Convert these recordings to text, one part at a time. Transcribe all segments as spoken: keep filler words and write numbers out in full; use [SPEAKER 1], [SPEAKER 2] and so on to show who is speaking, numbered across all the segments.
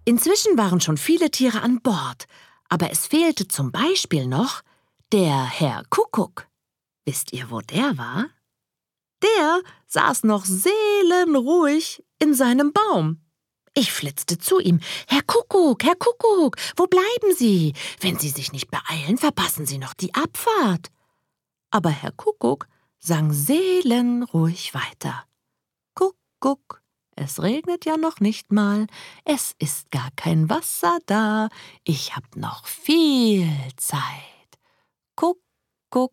[SPEAKER 1] Inzwischen waren schon viele Tiere an Bord, aber es fehlte zum Beispiel noch der Herr Kuckuck. Wisst ihr, wo der war? Der saß noch seelenruhig in seinem Baum. Ich flitzte zu ihm. »Herr Kuckuck, Herr Kuckuck, wo bleiben Sie? Wenn Sie sich nicht beeilen, verpassen Sie noch die Abfahrt.« Aber Herr Kuckuck sang seelenruhig weiter. »Kuckuck, es regnet ja noch nicht mal, es ist gar kein Wasser da, ich hab noch viel Zeit. Kuckuck.«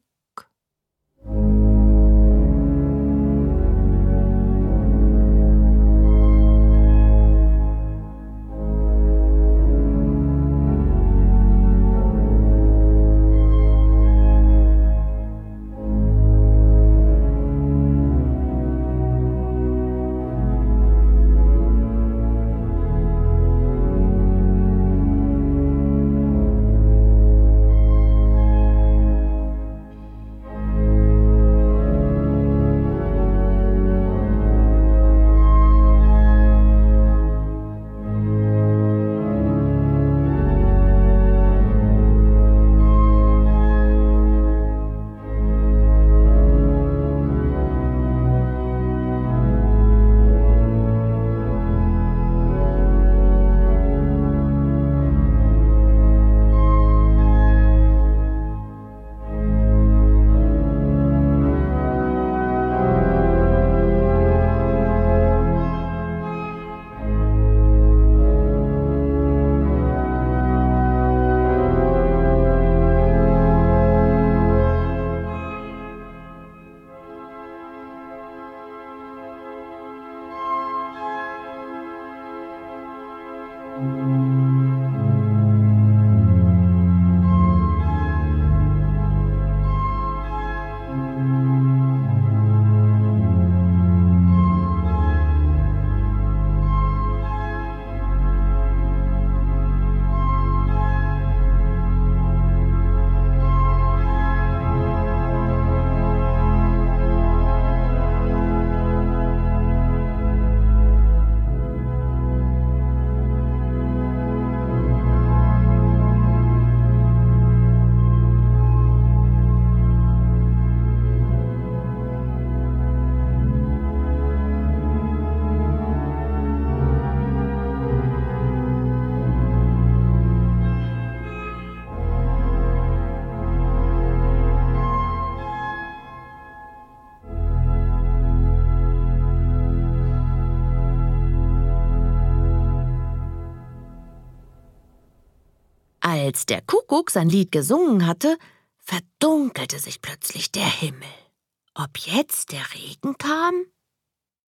[SPEAKER 1] Als der Kuckuck sein Lied gesungen hatte, verdunkelte sich plötzlich der Himmel. Ob jetzt der Regen kam?